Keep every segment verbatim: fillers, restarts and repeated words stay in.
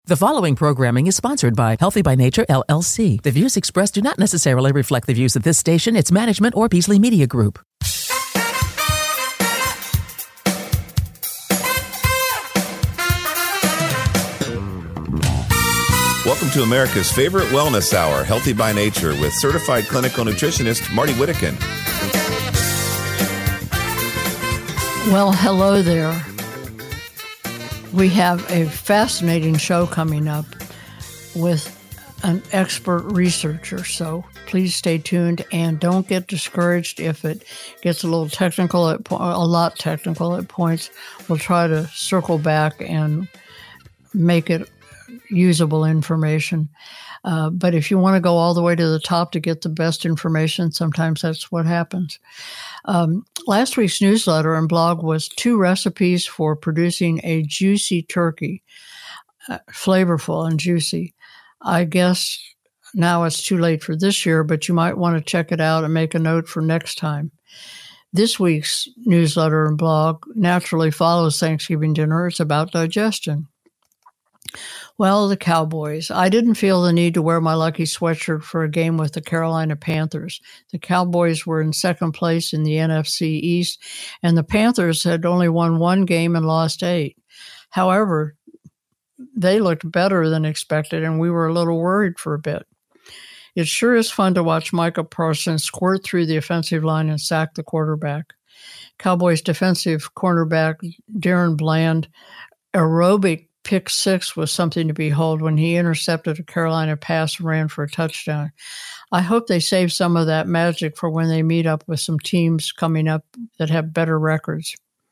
The following programming is sponsored by Healthy by Nature, L L C. The views expressed do not necessarily reflect the views of this station, its management, or Beasley Media Group. Welcome to America's favorite wellness hour, Healthy by Nature, with certified clinical nutritionist Marty Whittakin. Well, hello there. We have a fascinating show coming up with an expert researcher, so please stay tuned and don't get discouraged if it gets a little technical, at po- a lot technical at points. We'll try to circle back and make it usable information. Uh, but if you want to go all the way to the top to get the best information, sometimes that's what happens. Um, last week's newsletter and blog was two recipes for producing a juicy turkey, uh, flavorful and juicy. I guess now it's too late for this year, but you might want to check it out and make a note for next time. This week's newsletter and blog naturally follows Thanksgiving dinner. It's about digestion. Well, the Cowboys. I didn't feel the need to wear my lucky sweatshirt for a game with the Carolina Panthers. The Cowboys were in second place in the N F C East, and the Panthers had only won one game and lost eight. However, they looked better than expected, and we were a little worried for a bit. It sure is fun to watch Micah Parsons squirt through the offensive line and sack the quarterback. Cowboys defensive cornerback Darren Bland aerobic pick six was something to behold when he intercepted a Carolina pass and ran for a touchdown. I hope they save some of that magic for when they meet up with some teams coming up that have better records.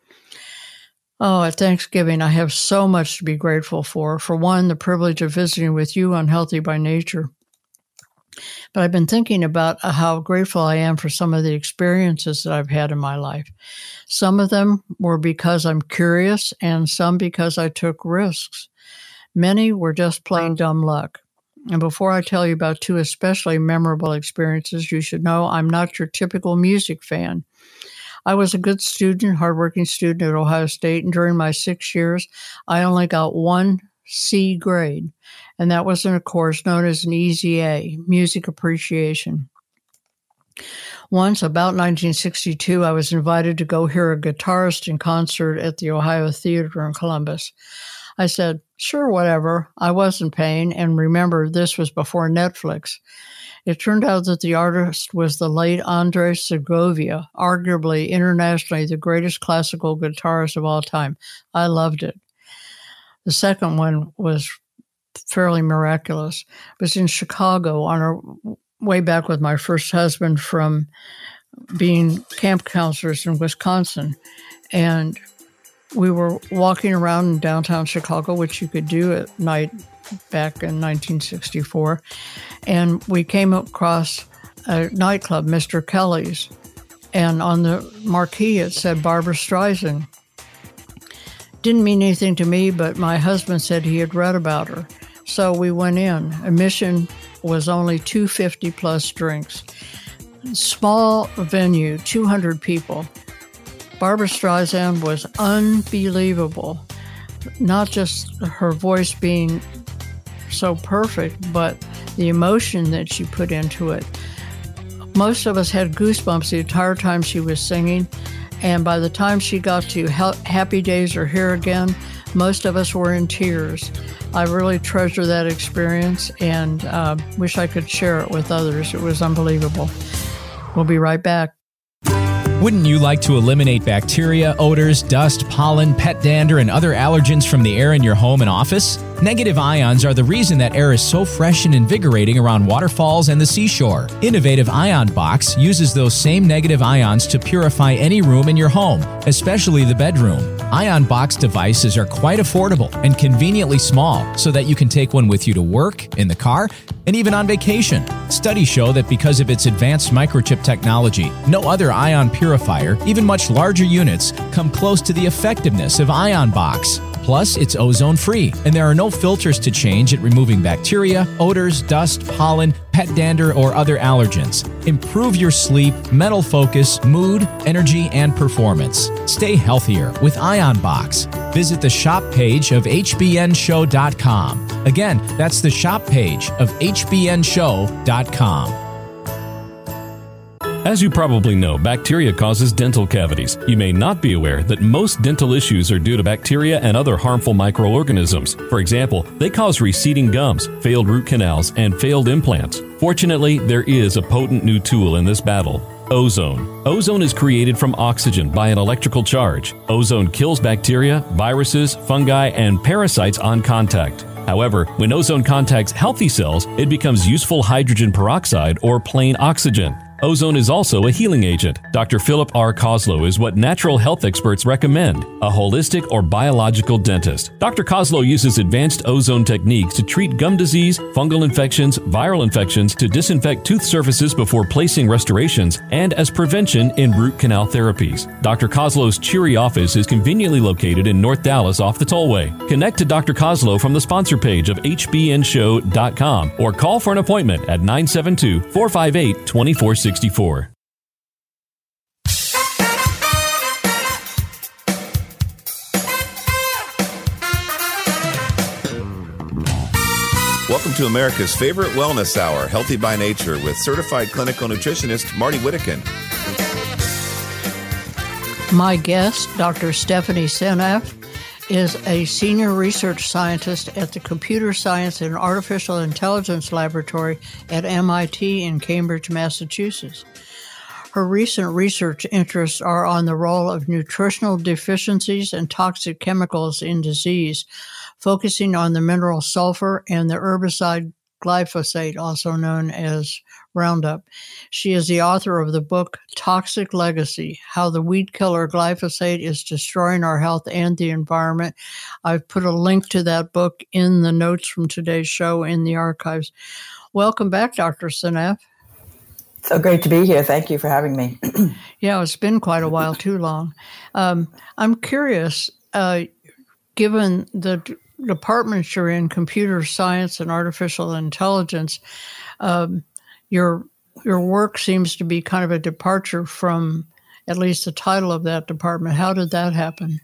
Oh, at Thanksgiving, I have so much to be grateful for. For one, the privilege of visiting with you on Healthy by Nature. But I've been thinking about how grateful I am for some of the experiences that I've had in my life. Some of them were because I'm curious, and some because I took risks. Many were just plain dumb luck. And before I tell you about two especially memorable experiences, you should know I'm not your typical music fan. I was a good student, hardworking student at Ohio State, and during my six years, I only got one C grade, and that was in a course known as an Easy A, Music Appreciation. Once, about nineteen sixty-two, I was invited to go hear a guitarist in concert at the Ohio Theater in Columbus. I said, sure, whatever. I wasn't paying, and remember, this was before Netflix. It turned out that the artist was the late Andres Segovia, arguably internationally the greatest classical guitarist of all time. I loved it. The second one was fairly miraculous. It was in Chicago on our way back with my first husband from being camp counselors in Wisconsin. And we were walking around in downtown Chicago, which you could do at night back in nineteen sixty-four. And we came across a nightclub, Mister Kelly's. And on the marquee, it said Barbra Streisand. Didn't mean anything to me, but my husband said he had read about her. So we went in. Admission was only two hundred fifty plus drinks. Small venue, two hundred people. Barbra Streisand was unbelievable. Not just her voice being so perfect, but the emotion that she put into it. Most of us had goosebumps the entire time she was singing. And by the time she got to Happy Days Are Here Again, most of us were in tears. I really treasure that experience and uh, wish I could share it with others. It was unbelievable. We'll be right back. Wouldn't you like to eliminate bacteria, odors, dust, pollen, pet dander, and other allergens from the air in your home and office? Negative ions are the reason that air is so fresh and invigorating around waterfalls and the seashore. Innovative Ion Box uses those same negative ions to purify any room in your home, especially the bedroom. Ion Box devices are quite affordable and conveniently small, so that you can take one with you to work, in the car, and even on vacation. Studies show that because of its advanced microchip technology, no other ion purifier, even much larger units, come close to the effectiveness of Ion Box. Plus, it's ozone-free, and there are no filters to change at removing bacteria, odors, dust, pollen, pet dander, or other allergens. Improve your sleep, mental focus, mood, energy, and performance. Stay healthier with Ion Box. Visit the shop page of H B N show dot com. Again, that's the shop page of H B N show dot com. As you probably know, bacteria causes dental cavities. You may not be aware that most dental issues are due to bacteria and other harmful microorganisms. For example, they cause receding gums, failed root canals, and failed implants. Fortunately, there is a potent new tool in this battle: ozone. Ozone is created from oxygen by an electrical charge. Ozone kills bacteria, viruses, fungi, and parasites on contact. However, when ozone contacts healthy cells, it becomes useful hydrogen peroxide or plain oxygen. Ozone is also a healing agent. Doctor Philip R. Koslow is what natural health experts recommend, a holistic or biological dentist. Doctor Koslow uses advanced ozone techniques to treat gum disease, fungal infections, viral infections, to disinfect tooth surfaces before placing restorations, and as prevention in root canal therapies. Doctor Koslow's cheery office is conveniently located in North Dallas off the Tollway. Connect to Doctor Koslow from the sponsor page of H B N show dot com or call for an appointment at nine seven two, four five eight, two four six four. Welcome to America's favorite wellness hour, Healthy by Nature, with certified clinical nutritionist Marty Whittakin. My guest, Doctor Stephanie Seneff, is a senior research scientist at the Computer Science and Artificial Intelligence Laboratory at M I T in Cambridge, Massachusetts. Her recent research interests are on the role of nutritional deficiencies and toxic chemicals in disease, focusing on the mineral sulfur and the herbicide glyphosate, also known as Roundup. She is the author of the book Toxic Legacy: How the Weed Killer Glyphosate is Destroying Our Health and the Environment. I've put a link to that book in the notes from today's show in the archives. Welcome back, Doctor Seneff. So great to be here. Thank you for having me. Yeah, it's been quite a while, too long. Um, I'm curious, uh, given the d- departments you're in, computer science and artificial intelligence, um, your your work seems to be kind of a departure from at least the title of that department. How did that happen?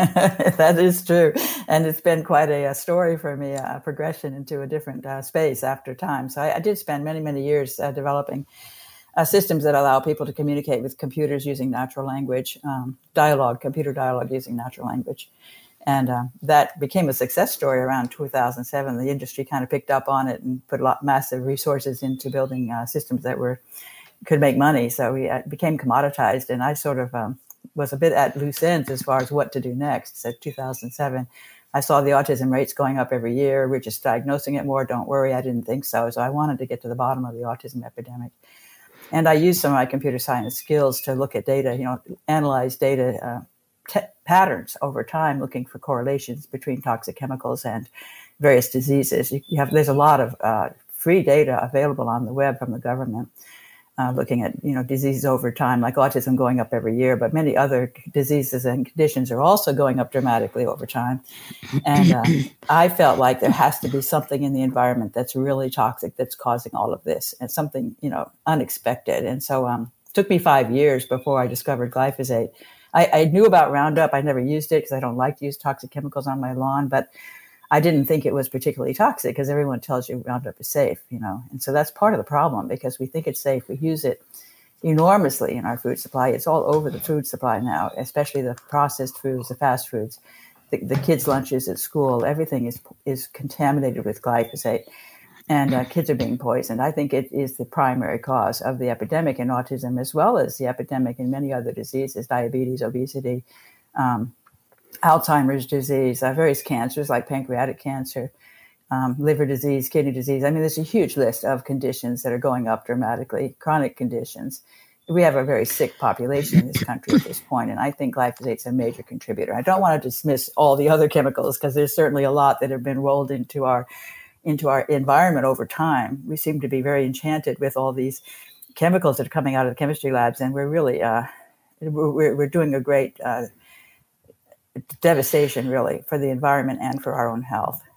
That is true. And it's been quite a, a story for me, a progression into a different uh, space after time. So I, I did spend many, many years uh, developing uh, systems that allow people to communicate with computers using natural language, um, dialogue, computer dialogue using natural language. And uh, that became a success story around two thousand seven. The industry kind of picked up on it and put a lot massive resources into building uh, systems that were could make money. So we uh, became commoditized, and I sort of um, was a bit at loose ends as far as what to do next. So two thousand seven, I saw the autism rates going up every year. We're just diagnosing it more. Don't worry, I didn't think so. So I wanted to get to the bottom of the autism epidemic. And I used some of my computer science skills to look at data, you know, analyze data uh, T- patterns over time, looking for correlations between toxic chemicals and various diseases. You, you have there's a lot of uh, free data available on the web from the government, uh, looking at you know diseases over time, like autism going up every year, but many other diseases and conditions are also going up dramatically over time. And uh, I felt like there has to be something in the environment that's really toxic that's causing all of this, and something you know unexpected. And so um, it took me five years before I discovered glyphosate. I, I knew about Roundup. I never used it because I don't like to use toxic chemicals on my lawn, but I didn't think it was particularly toxic because everyone tells you Roundup is safe, you know. And so that's part of the problem because we think it's safe. We use it enormously in our food supply. It's all over the food supply now, especially the processed foods, the fast foods, the, the kids' lunches at school. Everything is is contaminated with glyphosate. And uh, kids are being poisoned. I think it is the primary cause of the epidemic in autism, as well as the epidemic in many other diseases, diabetes, obesity, um, Alzheimer's disease, uh, various cancers like pancreatic cancer, um, liver disease, kidney disease. I mean, there's a huge list of conditions that are going up dramatically, chronic conditions. We have a very sick population in this country at this point, and I think glyphosate's a major contributor. I don't want to dismiss all the other chemicals because there's certainly a lot that have been rolled into our into our environment over time. We seem to be very enchanted with all these chemicals that are coming out of the chemistry labs, and we're really uh, we're, we're doing a great uh, devastation, really, for the environment and for our own health.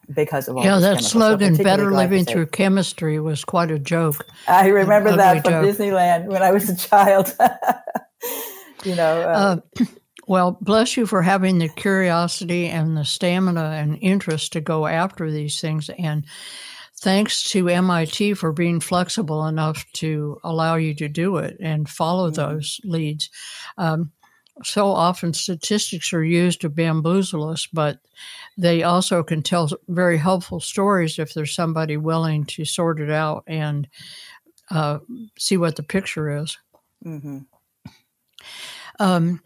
because of all yeah, these that chemicals. slogan, so better living glyphosate. through chemistry, was quite a joke. I remember An that ugly from joke. Disneyland when I was a child. you know, uh, Uh, well, bless you for having the curiosity and the stamina and interest to go after these things. And thanks to M I T for being flexible enough to allow you to do it and follow mm-hmm. those leads. Um, so often statistics are used to bamboozle us, but they also can tell very helpful stories if there's somebody willing to sort it out and uh, see what the picture is. Mm-hmm. Um,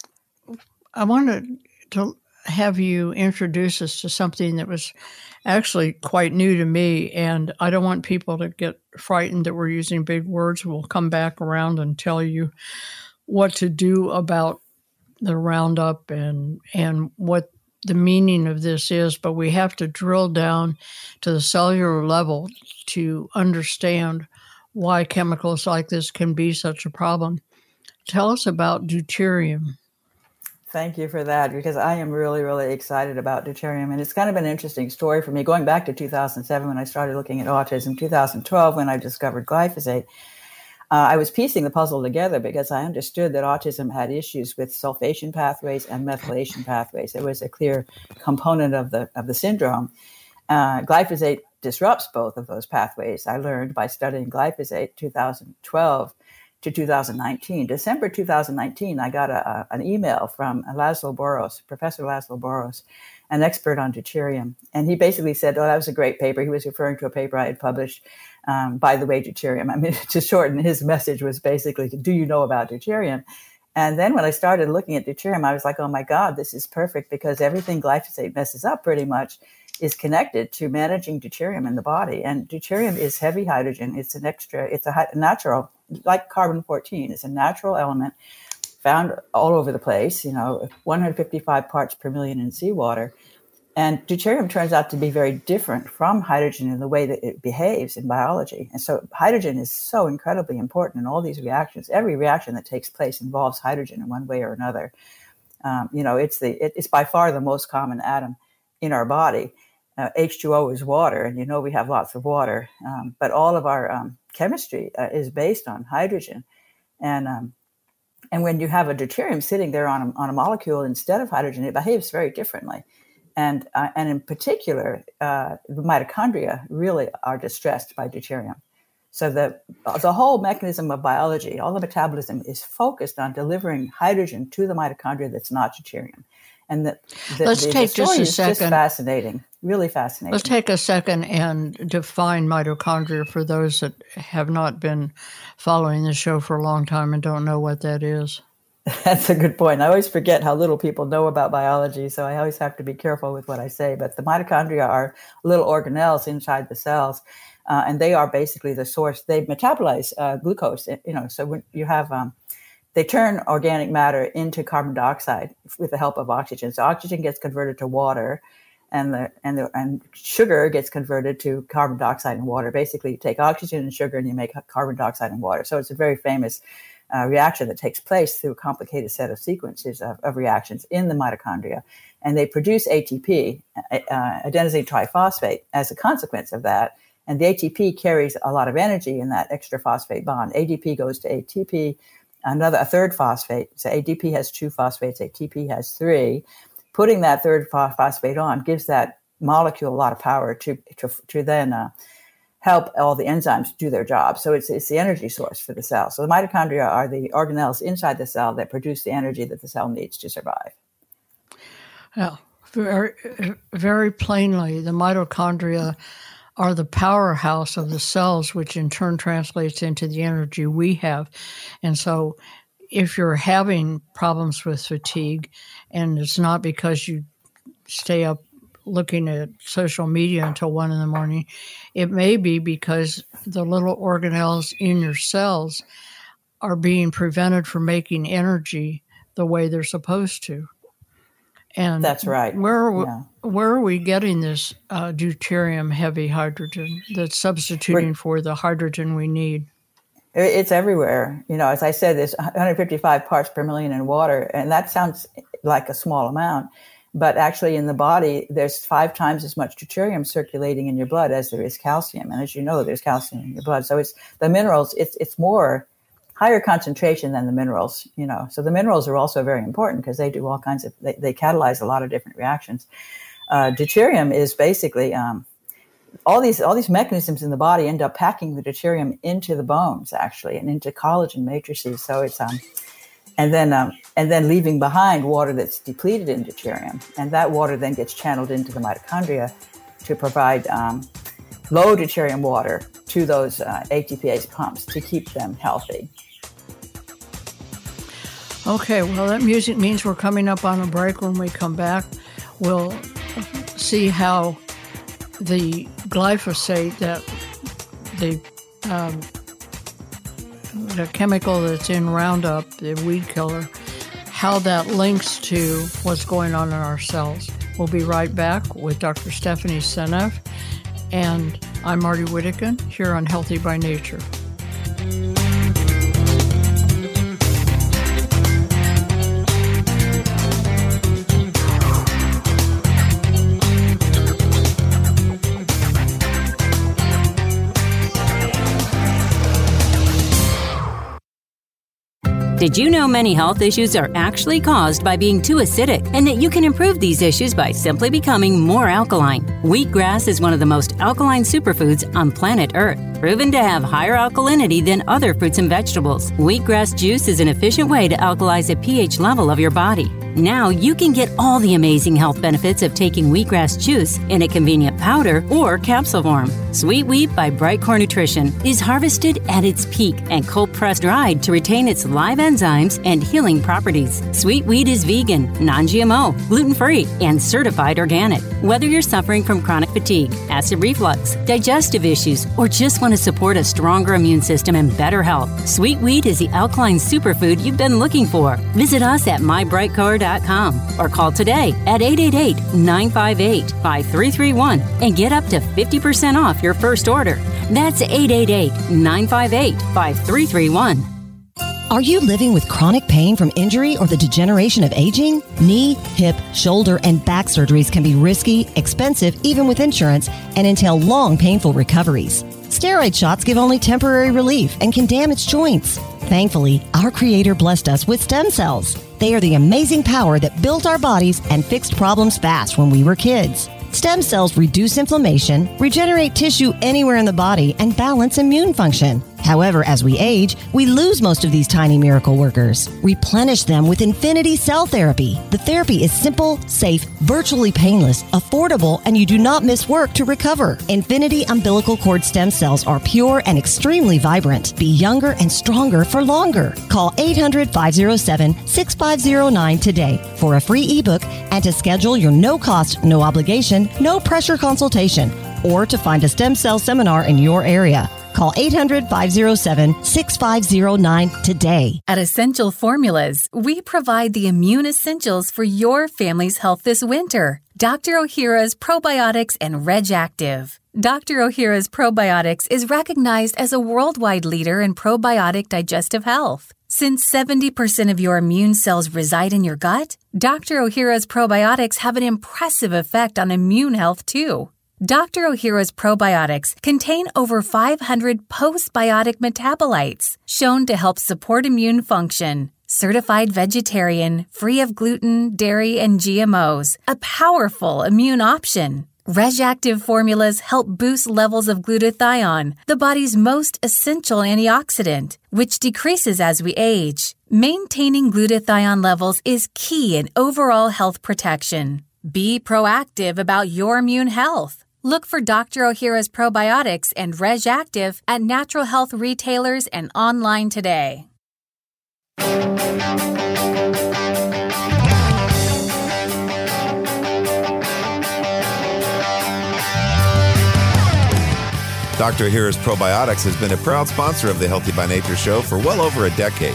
I wanted to have you introduce us to something that was actually quite new to me, and I don't want people to get frightened that we're using big words. We'll come back around and tell you what to do about the Roundup and and what the meaning of this is, but we have to drill down to the cellular level to understand why chemicals like this can be such a problem. Tell us about deuterium. Thank you for that, because I am really, really excited about deuterium. And it's kind of an interesting story for me. Going back to two thousand seven when I started looking at autism, two thousand twelve when I discovered glyphosate, uh, I was piecing the puzzle together because I understood that autism had issues with sulfation pathways and methylation pathways. It was a clear component of the of the syndrome. Uh, glyphosate disrupts both of those pathways. I learned by studying glyphosate two thousand twelve to two thousand nineteen. December two thousand nineteen, I got a, a, an email from Laszlo Boros, Professor Laszlo Boros, an expert on deuterium. And he basically said, oh, that was a great paper. He was referring to a paper I had published, um, by the way, deuterium. I mean, to shorten, his message was basically, do you know about deuterium? And then when I started looking at deuterium, I was like, oh my God, this is perfect, because everything glyphosate messes up pretty much is connected to managing deuterium in the body. And deuterium is heavy hydrogen. It's an extra, it's a natural, like carbon fourteen. It's a natural element found all over the place, you know, one hundred fifty-five parts per million in seawater. And deuterium turns out to be very different from hydrogen in the way that it behaves in biology. And so hydrogen is so incredibly important in all these reactions. Every reaction that takes place involves hydrogen in one way or another. Um, you know, it's the it, it's by far the most common atom in our body. Uh, H two O is water, and you know we have lots of water. Um, but all of our um, chemistry uh, is based on hydrogen. And um, and when you have a deuterium sitting there on a, on a molecule instead of hydrogen, it behaves very differently. And uh, and in particular, uh, the mitochondria really are distressed by deuterium. So the the whole mechanism of biology, all the metabolism, is focused on delivering hydrogen to the mitochondria that's not deuterium. And the, the, Let's the, take the story just a is second. just fascinating, really fascinating. Let's take a second and define mitochondria for those that have not been following the show for a long time and don't know what that is. That's a good point. I always forget how little people know about biology, so I always have to be careful with what I say. But the mitochondria are little organelles inside the cells, uh, and they are basically the source. They metabolize uh, glucose. You know, so when you have um, they turn organic matter into carbon dioxide with the help of oxygen. So oxygen gets converted to water, and the and the and sugar gets converted to carbon dioxide and water. Basically, you take oxygen and sugar, and you make carbon dioxide and water. So it's a very famous uh, reaction that takes place through a complicated set of sequences of, of reactions in the mitochondria, and they produce A T P, uh, adenosine triphosphate, as a consequence of that. And the A T P carries a lot of energy in that extra phosphate bond. A D P goes to A T P. Another, a third phosphate. So A D P has two phosphates, A T P has three. Putting that third phosphate on gives that molecule a lot of power to to, to then uh, help all the enzymes do their job. So it's it's the energy source for the cell. So the mitochondria are the organelles inside the cell that produce the energy that the cell needs to survive. Well, very, very plainly, the mitochondria are the powerhouse of the cells, which in turn translates into the energy we have. And so if you're having problems with fatigue, and it's not because you stay up looking at social media until one in the morning, it may be because the little organelles in your cells are being prevented from making energy the way they're supposed to. And that's right. Where are we, yeah. where are we getting this uh, deuterium heavy hydrogen that's substituting We're, for the hydrogen we need? It's everywhere. You know, as I said, there's one hundred fifty-five parts per million in water, and that sounds like a small amount. But actually in the body, there's five times as much deuterium circulating in your blood as there is calcium. And as you know, there's calcium in your blood. So it's the minerals, it's it's more higher concentration than the minerals, you know. So the minerals are also very important because they do all kinds of, they, they catalyze a lot of different reactions. Uh, deuterium is basically, um, all these all these mechanisms in the body end up packing the deuterium into the bones, actually, and into collagen matrices. So it's, um, and then um, and then leaving behind water that's depleted in deuterium. And that water then gets channeled into the mitochondria to provide um, low deuterium water to those uh, A T P ase pumps to keep them healthy. Okay, well, that music means we're coming up on a break. When we come back, we'll see how the glyphosate, that the um, the chemical that's in Roundup, the weed killer, how that links to what's going on in our cells. We'll be right back with Doctor Stephanie Seneff, and I'm Marty Whittakin here on Healthy by Nature. Did you know many health issues are actually caused by being too acidic, and that you can improve these issues by simply becoming more alkaline? Wheatgrass is one of the most alkaline superfoods on planet Earth, proven to have higher alkalinity than other fruits and vegetables. Wheatgrass juice is an efficient way to alkalize a pH level of your body. Now you can get all the amazing health benefits of taking wheatgrass juice in a convenient powder or capsule form. Sweet Wheat by Brightcore Nutrition is harvested at its peak and cold-pressed dried to retain its live enzymes and healing properties. Sweet Wheat is vegan, non-G M O, gluten-free, and certified organic. Whether you're suffering from chronic fatigue, acid reflux, digestive issues, or just want to support a stronger immune system and better health, Sweet Wheat is the alkaline superfood you've been looking for. Visit us at my brightcore dot com or call today at eight eight eight, nine five eight, five three three one and get up to fifty percent off your first order. That's eight eight eight, nine five eight, five three three one. Are you living with chronic pain from injury or the degeneration of aging? Knee, hip, shoulder, and back surgeries can be risky, expensive, even with insurance, and entail long, painful recoveries. Steroid shots give only temporary relief and can damage joints. Thankfully, our Creator blessed us with stem cells. They are the amazing power that built our bodies and fixed problems fast when we were kids. Stem cells reduce inflammation, regenerate tissue anywhere in the body, and balance immune function. However, as we age, we lose most of these tiny miracle workers. Replenish them with Infinity Cell Therapy. The therapy is simple, safe, virtually painless, affordable, and you do not miss work to recover. Infinity umbilical cord stem cells are pure and extremely vibrant. Be younger and stronger for longer. Call eight hundred, five oh seven, six five oh nine today for a free ebook and to schedule your no-cost, no-obligation, no-pressure consultation, or to find a stem cell seminar in your area. Call eight hundred, five oh seven, six five oh nine today. At Essential Formulas, we provide the immune essentials for your family's health this winter. Doctor Ohhira's Probiotics and Reg Active. Doctor Ohhira's Probiotics is recognized as a worldwide leader in probiotic digestive health. Since seventy percent of your immune cells reside in your gut, Doctor Ohhira's Probiotics have an impressive effect on immune health too. Doctor Ohhira's probiotics contain over five hundred postbiotic metabolites shown to help support immune function. Certified vegetarian, free of gluten, dairy, and G M Os. A powerful immune option. Reg Active formulas help boost levels of glutathione, the body's most essential antioxidant, which decreases as we age. Maintaining glutathione levels is key in overall health protection. Be proactive about your immune health. Look for Doctor Ohhira's Probiotics and Reg Active at natural health retailers and online today. Doctor Ohhira's Probiotics has been a proud sponsor of the Healthy by Nature show for well over a decade.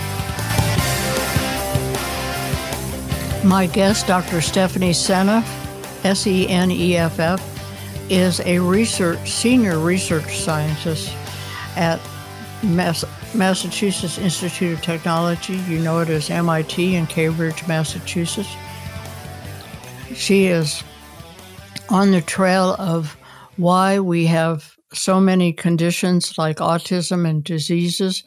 My guest, Doctor Stephanie Seneff, S E N E F F, is a research senior research scientist at Mass- Massachusetts Institute of Technology. You know it as M I T in Cambridge, Massachusetts. she is on the trail of why we have so many conditions like autism and diseases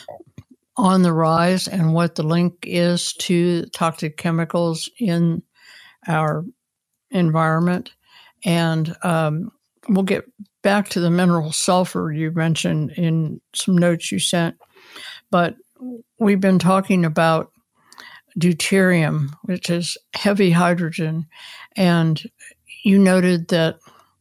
on the rise, and what the link is to toxic chemicals in our environment. And um, we'll get back to the mineral sulfur you mentioned in some notes you sent. But we've been talking about deuterium, which is heavy hydrogen. And you noted that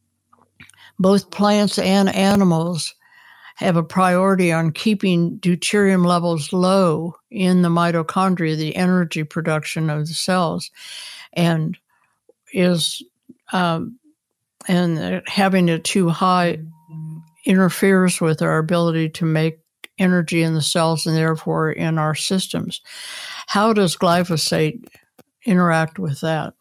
both plants and animals have a priority on keeping deuterium levels low in the mitochondria, the energy production of the cells, and is um, and having it too high interferes with our ability to make energy in the cells and therefore in our systems. How does glyphosate interact with that?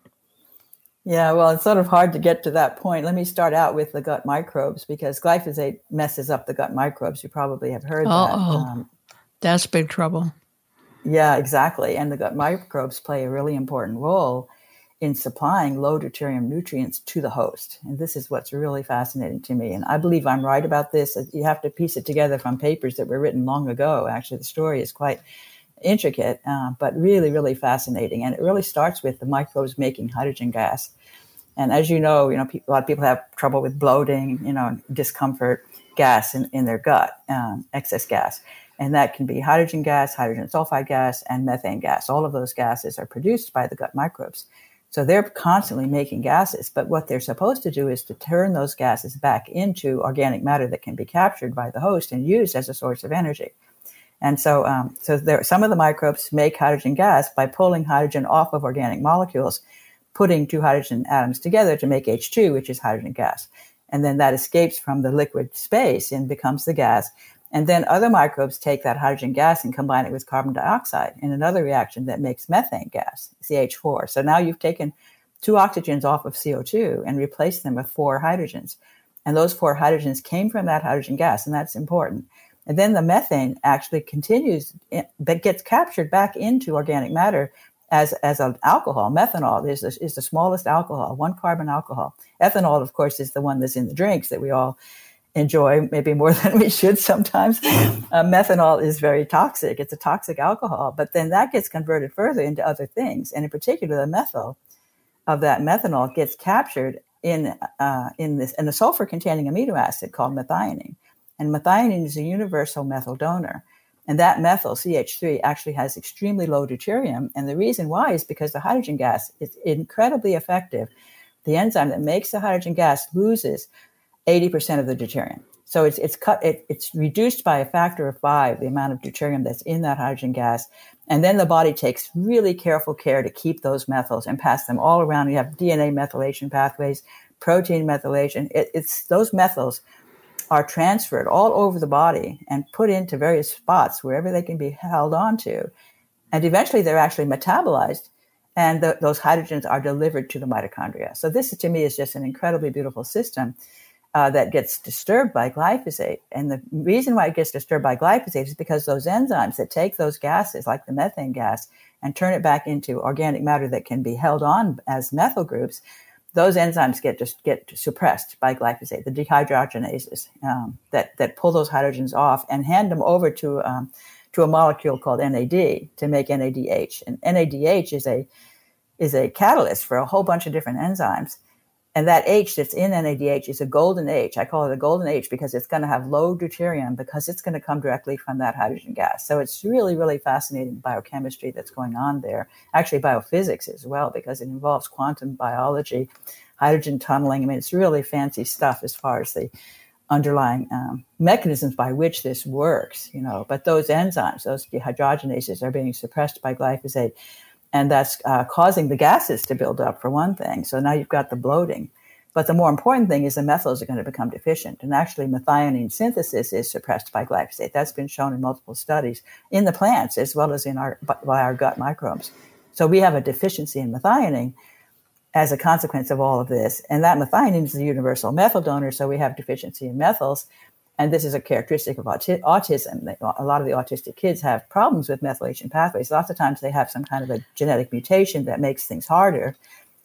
Yeah, well, it's sort of hard to get to that point. Let me start out with the gut microbes, because glyphosate messes up the gut microbes. You probably have heard Uh-oh. that. Um, That's big trouble. Yeah, exactly. And the gut microbes play a really important role in supplying low deuterium nutrients to the host. And this is what's really fascinating to me. And I believe I'm right about this. You have to piece it together from papers that were written long ago. Actually, the story is quite intricate, uh, but really, really fascinating. And it really starts with the microbes making hydrogen gas. And as you know, you know, pe- a lot of people have trouble with bloating, you know, discomfort, gas in, in their gut, um, excess gas. And that can be hydrogen gas, hydrogen sulfide gas, and methane gas. All of those gases are produced by the gut microbes. So they're constantly making gases. But what they're supposed to do is to turn those gases back into organic matter that can be captured by the host and used as a source of energy. And so, um, so there, some of the microbes make hydrogen gas by pulling hydrogen off of organic molecules, putting two hydrogen atoms together to make H two, which is hydrogen gas. And then that escapes from the liquid space and becomes the gas. And then other microbes take that hydrogen gas and combine it with carbon dioxide in another reaction that makes methane gas, C H four. So now you've taken two oxygens off of C O two and replaced them with four hydrogens. And those four hydrogens came from that hydrogen gas, and that's important. And then the methane actually continues, but gets captured back into organic matter as, as an alcohol. Methanol is the, is the smallest alcohol, one carbon alcohol. Ethanol, of course, is the one that's in the drinks that we all enjoy, maybe more than we should sometimes. Uh, methanol is very toxic. It's a toxic alcohol, but then that gets converted further into other things. And in particular, the methyl of that methanol gets captured in, uh, in this, in a sulfur containing amino acid called methionine. And methionine is a universal methyl donor. And that methyl, C H three, actually has extremely low deuterium. And the reason why is because the hydrogen gas is incredibly effective. The enzyme that makes the hydrogen gas loses eighty percent of the deuterium. So it's it's cut it, it's reduced by a factor of five, the amount of deuterium that's in that hydrogen gas. And then the body takes really careful care to keep those methyls and pass them all around. You have D N A methylation pathways, protein methylation. It, it's those methyls are transferred all over the body and put into various spots wherever they can be held on to. And eventually they're actually metabolized, and the, those hydrogens are delivered to the mitochondria. So this, to me, is just an incredibly beautiful system uh, that gets disturbed by glyphosate. And the reason why it gets disturbed by glyphosate is because those enzymes that take those gases, like the methane gas, and turn it back into organic matter that can be held on as methyl groups, those enzymes get just get suppressed by glyphosate, the dehydrogenases um, that that pull those hydrogens off and hand them over to um, to a molecule called N A D to make N A D H. And N A D H is a is a catalyst for a whole bunch of different enzymes. And that H that's in N A D H is a golden H. I call it a golden H because it's going to have low deuterium because it's going to come directly from that hydrogen gas. So it's really, really fascinating biochemistry that's going on there. Actually, biophysics as well, because it involves quantum biology, hydrogen tunneling. I mean, it's really fancy stuff as far as the underlying um, mechanisms by which this works, you know. But those enzymes, those dehydrogenases are being suppressed by glyphosate. And that's uh, causing the gases to build up, for one thing. So now you've got the bloating. But the more important thing is the methyls are going to become deficient. And actually, methionine synthesis is suppressed by glyphosate. That's been shown in multiple studies in the plants as well as in our by our gut microbes. So we have a deficiency in methionine as a consequence of all of this. And that methionine is the universal methyl donor, so we have deficiency in methyls. And this is a characteristic of auti- autism. A lot of the autistic kids have problems with methylation pathways. Lots of times they have some kind of a genetic mutation that makes things harder.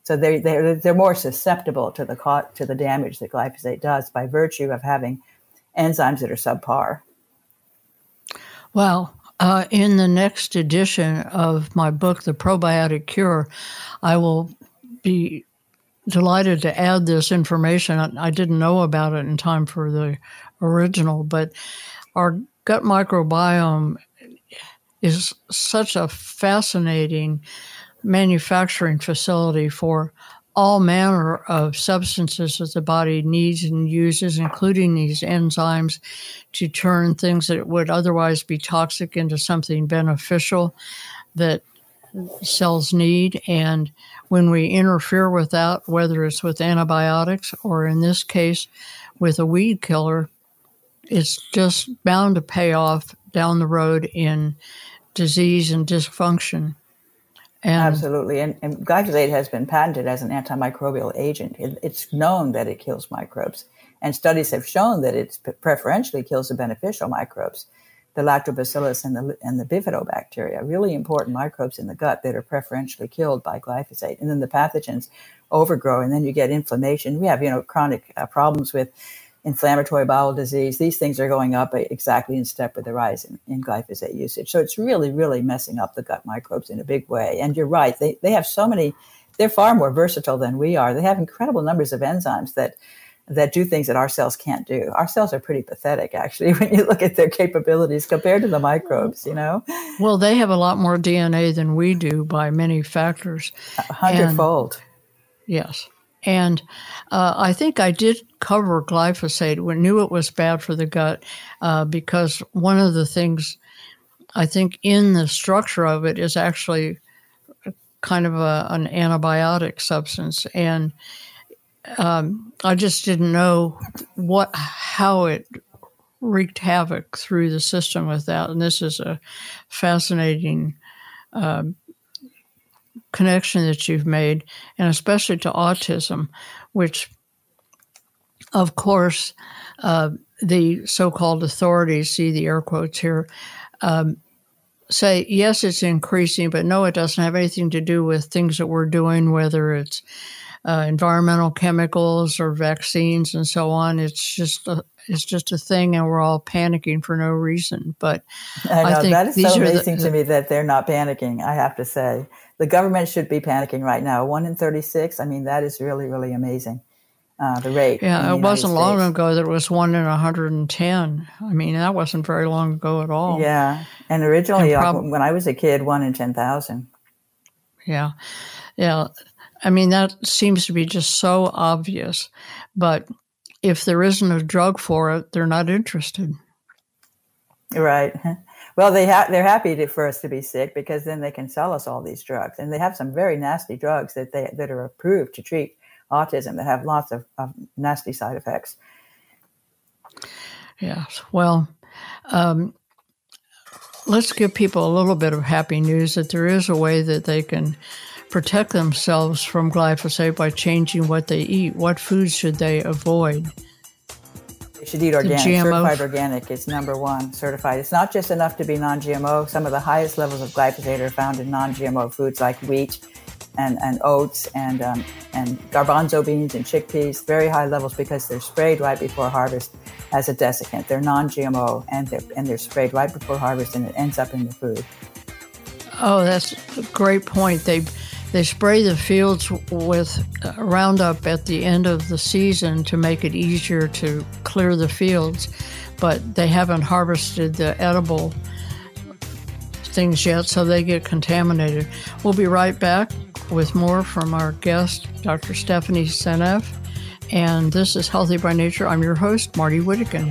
So they they're, they're more susceptible to the to the damage that glyphosate does by virtue of having enzymes that are subpar. Well, uh, in the next edition of my book, The Probiotic Cure, I will be delighted to add this information. I didn't know about it in time for the original, but our gut microbiome is such a fascinating manufacturing facility for all manner of substances that the body needs and uses, including these enzymes, to turn things that would otherwise be toxic into something beneficial that cells need. And when we interfere with that, whether it's with antibiotics or in this case with a weed killer, it's just bound to pay off down the road in disease and dysfunction. And Absolutely. And, and glyphosate has been patented as an antimicrobial agent. It, it's known that it kills microbes. And studies have shown that it preferentially kills the beneficial microbes, the lactobacillus and the, and the bifidobacteria, really important microbes in the gut that are preferentially killed by glyphosate. And then the pathogens overgrow, and then you get inflammation. We have, you know, chronic uh, problems with inflammatory bowel disease. These things are going up exactly in step with the rise in, in glyphosate usage. So it's really, really messing up the gut microbes in a big way. And you're right. They they have so many, they're far more versatile than we are. They have incredible numbers of enzymes that that do things that our cells can't do. Our cells are pretty pathetic, actually, when you look at their capabilities compared to the microbes, you know? Well, they have a lot more D N A than we do by many factors. A hundredfold. Yes. And uh, I think I did cover glyphosate. We knew it was bad for the gut uh, because one of the things I think in the structure of it is actually kind of a, an antibiotic substance. And um, I just didn't know what how it wreaked havoc through the system with that. And this is a fascinating um connection that you've made, and especially to autism, which, of course, uh, the so-called authorities, see the air quotes here, um, say, yes, it's increasing, but no, it doesn't have anything to do with things that we're doing, whether it's uh, environmental chemicals or vaccines and so on. It's just a, it's just a thing, and we're all panicking for no reason. But I know, I think that is these so are amazing the, to me that they're not panicking, I have to say. The government should be panicking right now. One in thirty-six, I mean, that is really, really amazing, uh, the rate. Yeah, it wasn't long ago that it was one in one hundred ten. I mean, that wasn't very long ago at all. Yeah, and originally, and prob- when I was a kid, one in ten thousand. Yeah, yeah. I mean, that seems to be just so obvious. But if there isn't a drug for it, they're not interested. Right. Well, they ha- they're happy to, for us to be sick because then they can sell us all these drugs. And they have some very nasty drugs that they that are approved to treat autism that have lots of, of nasty side effects. Yes. Well, um, let's give people a little bit of happy news that there is a way that they can protect themselves from glyphosate by changing what they eat. What foods should they avoid? They should eat organic. Certified organic is number one, certified. It's not just enough to be non-G M O. Some of the highest levels of glyphosate are found in non-G M O foods like wheat and, and oats and um, and garbanzo beans and chickpeas. Very high levels because they're sprayed right before harvest as a desiccant. They're non-G M O and they're, and they're sprayed right before harvest, and it ends up in the food. Oh, that's a great point. They They spray the fields with Roundup at the end of the season to make it easier to clear the fields, but they haven't harvested the edible things yet, so they get contaminated. We'll be right back with more from our guest, Doctor Stephanie Seneff, and this is Healthy by Nature. I'm your host, Marty Whittekin.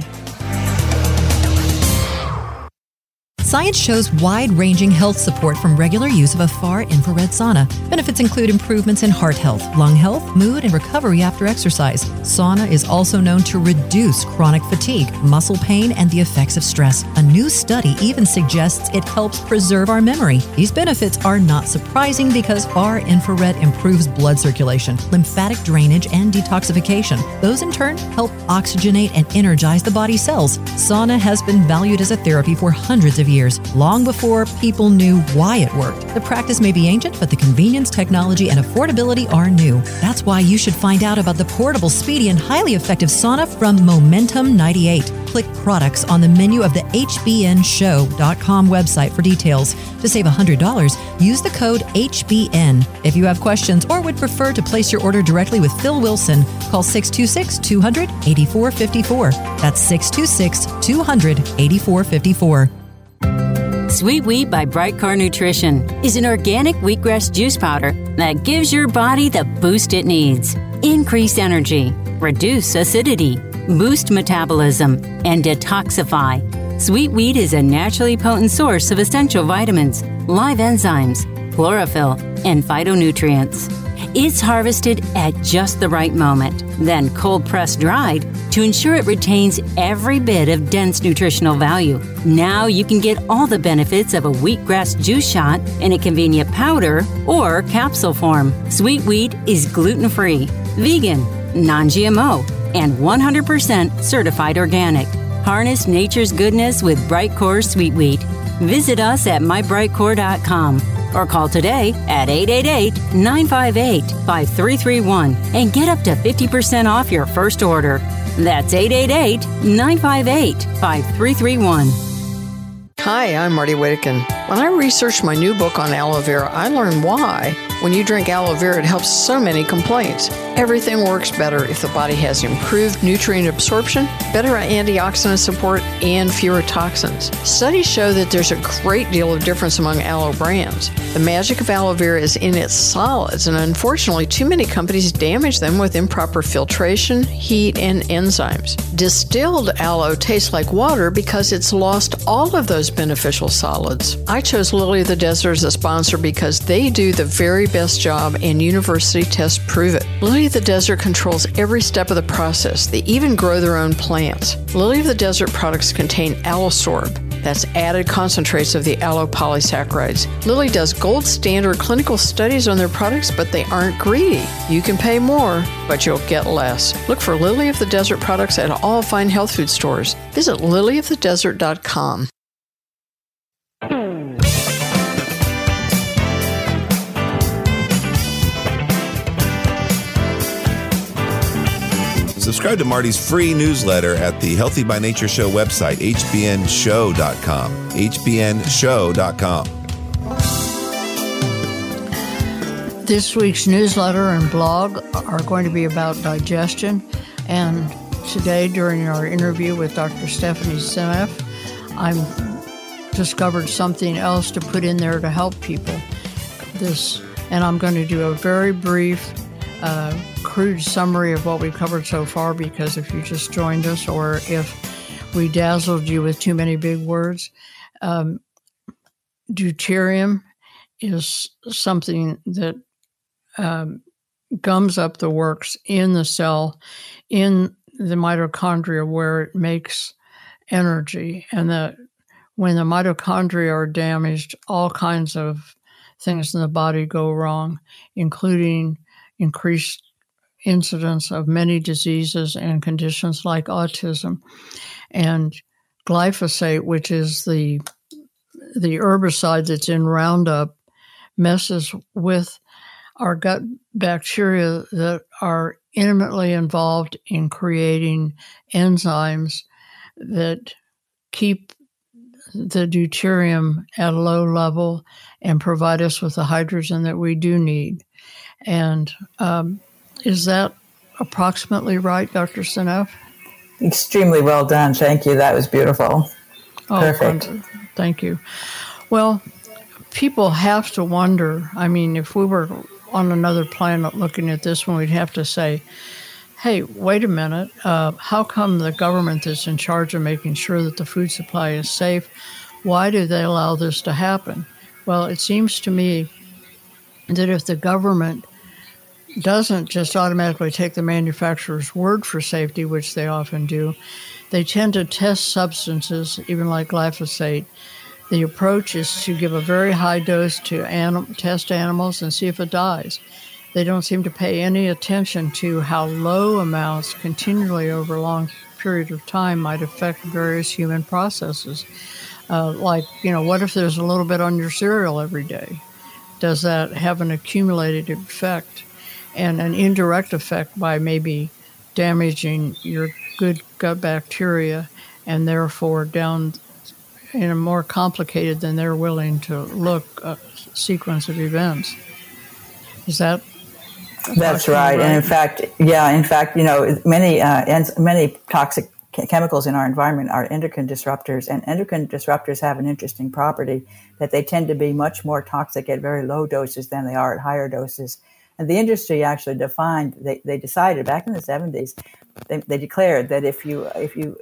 Science shows wide-ranging health support from regular use of a far-infrared sauna. Benefits include improvements in heart health, lung health, mood, and recovery after exercise. Sauna is also known to reduce chronic fatigue, muscle pain, and the effects of stress. A new study even suggests it helps preserve our memory. These benefits are not surprising because far-infrared improves blood circulation, lymphatic drainage, and detoxification. Those in turn help oxygenate and energize the body cells. Sauna has been valued as a therapy for hundreds of years. years, long before people knew why it worked. The practice may be ancient, but the convenience, technology, and affordability are new. That's why you should find out about the portable, speedy, and highly effective sauna from Momentum ninety-eight. Click products on the menu of the H B N show dot com website for details. To save one hundred dollars, use the code H B N. If you have questions or would prefer to place your order directly with Phil Wilson, call six two six, two hundred, eighty-four fifty-four. That's six two six, two hundred, eighty-four fifty-four. Sweet Wheat by Bright Core Nutrition is an organic wheatgrass juice powder that gives your body the boost it needs. Increase energy, reduce acidity, boost metabolism, and detoxify. Sweet Wheat is a naturally potent source of essential vitamins, live enzymes, chlorophyll, and phytonutrients. It's harvested at just the right moment, then cold-pressed dried to ensure it retains every bit of dense nutritional value. Now you can get all the benefits of a wheatgrass juice shot in a convenient powder or capsule form. Sweet Wheat is gluten-free, vegan, non-G M O, and one hundred percent certified organic. Harness nature's goodness with Bright Core Sweet Wheat. Visit us at my bright core dot com or call today at eight eight eight, nine five eight, five three three one and get up to fifty percent off your first order. That's eight eight eight, nine five eight, five three three one. Hi, I'm Marty Whittakin. When I researched my new book on aloe vera, I learned why. When you drink aloe vera, it helps so many complaints. Everything works better if the body has improved nutrient absorption, better antioxidant support, and fewer toxins. Studies show that there's a great deal of difference among aloe brands. The magic of aloe vera is in its solids, and unfortunately, too many companies damage them with improper filtration, heat, and enzymes. Distilled aloe tastes like water because it's lost all of those beneficial solids. I chose Lily of the Desert as a sponsor because they do the very best job, and university tests prove it. Lily of the Desert controls every step of the process. They even grow their own plants. Lily of the Desert products contain Alosorb. That's added concentrates of the aloe polysaccharides. Lilly does gold standard clinical studies on their products, but they aren't greedy. You can pay more, but you'll get less. Look for Lily of the Desert products at all fine health food stores. Visit lily of the desert dot com. Subscribe to Marty's free newsletter at the Healthy by Nature Show website, H B N show dot com. H B N show dot com. This week's newsletter and blog are going to be about digestion. And today, during our interview with Doctor Stephanie Seneff, I've discovered something else to put in there to help people. This, and I'm going to do a very brief uh, crude summary of what we've covered so far, because if you just joined us or if we dazzled you with too many big words, um, deuterium is something that um, gums up the works in the cell, in the mitochondria where it makes energy. And that when the mitochondria are damaged, all kinds of things in the body go wrong, including increased incidence of many diseases and conditions like autism. And glyphosate, which is the the herbicide that's in Roundup, messes with our gut bacteria that are intimately involved in creating enzymes that keep the deuterium at a low level and provide us with the hydrogen that we do need. And um, is that approximately right, Doctor Seneff? Extremely well done. Thank you. That was beautiful. Oh, Perfect. Thank you. Well, people have to wonder. I mean, if we were on another planet looking at this one, we'd have to say, hey, wait a minute. Uh, how come the government that's in charge of making sure that the food supply is safe, why do they allow this to happen? Well, it seems to me that if the government doesn't just automatically take the manufacturer's word for safety, which they often do, they tend to test substances, even like glyphosate. The approach is to give a very high dose to anim- test animals and see if it dies. They don't seem to pay any attention to how low amounts continually over a long period of time might affect various human processes. Uh, like, you know, what if there's a little bit on your cereal every day? Does that have an accumulated effect and an indirect effect by maybe damaging your good gut bacteria and therefore down in a more complicated than they're willing to look uh, sequence of events? Is that? That's right. right. And in fact, yeah, in fact, you know, many uh, many toxic chemicals in our environment are endocrine disruptors, and endocrine disruptors have an interesting property that they tend to be much more toxic at very low doses than they are at higher doses. And the industry actually defined, they, they decided back in the seventies, they, they declared that if you if you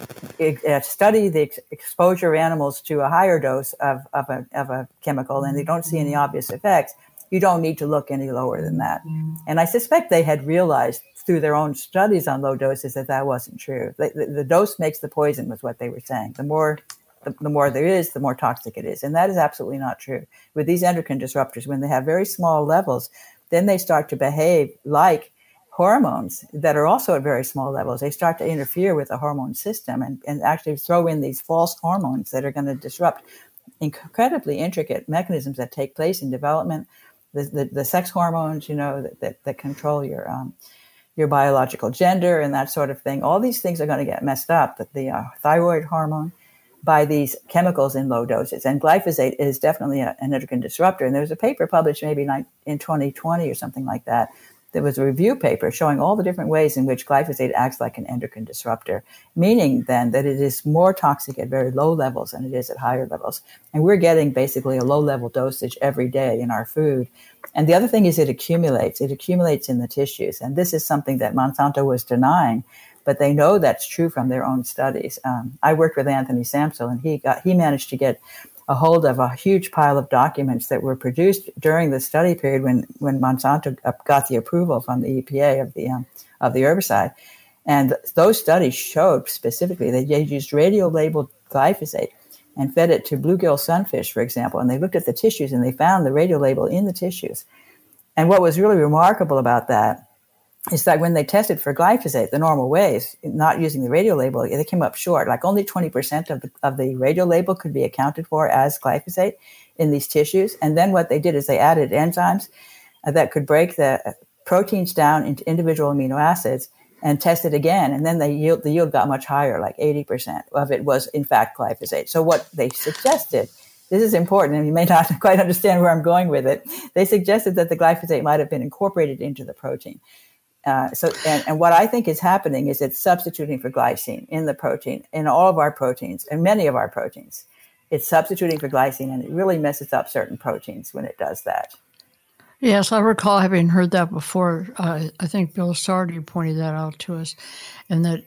uh, study the ex- exposure of animals to a higher dose of, of, a, of a chemical and they don't see any obvious effects, you don't need to look any lower than that. And I suspect they had realized through their own studies on low doses that that wasn't true. The, the, the dose makes the poison was what they were saying. The more the, the more there is, the more toxic it is. And that is absolutely not true. With these endocrine disruptors, when they have very small levels, then they start to behave like hormones that are also at very small levels. They start to interfere with the hormone system and, and actually throw in these false hormones that are going to disrupt incredibly intricate mechanisms that take place in development. The, the, the sex hormones, you know, that, that, that control your um, your biological gender and that sort of thing. All these things are going to get messed up. The, the uh, thyroid hormone by these chemicals in low doses. And glyphosate is definitely a, an endocrine disruptor. And there was a paper published maybe in twenty twenty or something like that. There was a review paper showing all the different ways in which glyphosate acts like an endocrine disruptor, meaning then that it is more toxic at very low levels than it is at higher levels. And we're getting basically a low-level dosage every day in our food. And the other thing is it accumulates. It accumulates in the tissues. And this is something that Monsanto was denying, but they know that's true from their own studies. Um, I worked with Anthony Samsel, and he got he managed to get a hold of a huge pile of documents that were produced during the study period when, when Monsanto got the approval from the E P A of the um, of the herbicide. And those studies showed specifically that they used radio-labeled glyphosate and fed it to bluegill sunfish, for example, and they looked at the tissues and they found the radio label in the tissues. And what was really remarkable about that is that when they tested for glyphosate the normal ways, not using the radio label, they came up short. Like only twenty percent of the, of the radio label could be accounted for as glyphosate in these tissues. And then what they did is they added enzymes that could break the proteins down into individual amino acids and tested again. And then the yield, the yield got much higher, like eighty percent of it was in fact glyphosate. So what they suggested, this is important, and you may not quite understand where I'm going with it. They suggested that the glyphosate might have been incorporated into the protein. Uh, so, and, and what I think is happening is it's substituting for glycine in the protein, in all of our proteins, and many of our proteins. It's substituting for glycine, and it really messes up certain proteins when it does that. Yes, I recall having heard that before. Uh, I think Bill Sardi pointed that out to us, and that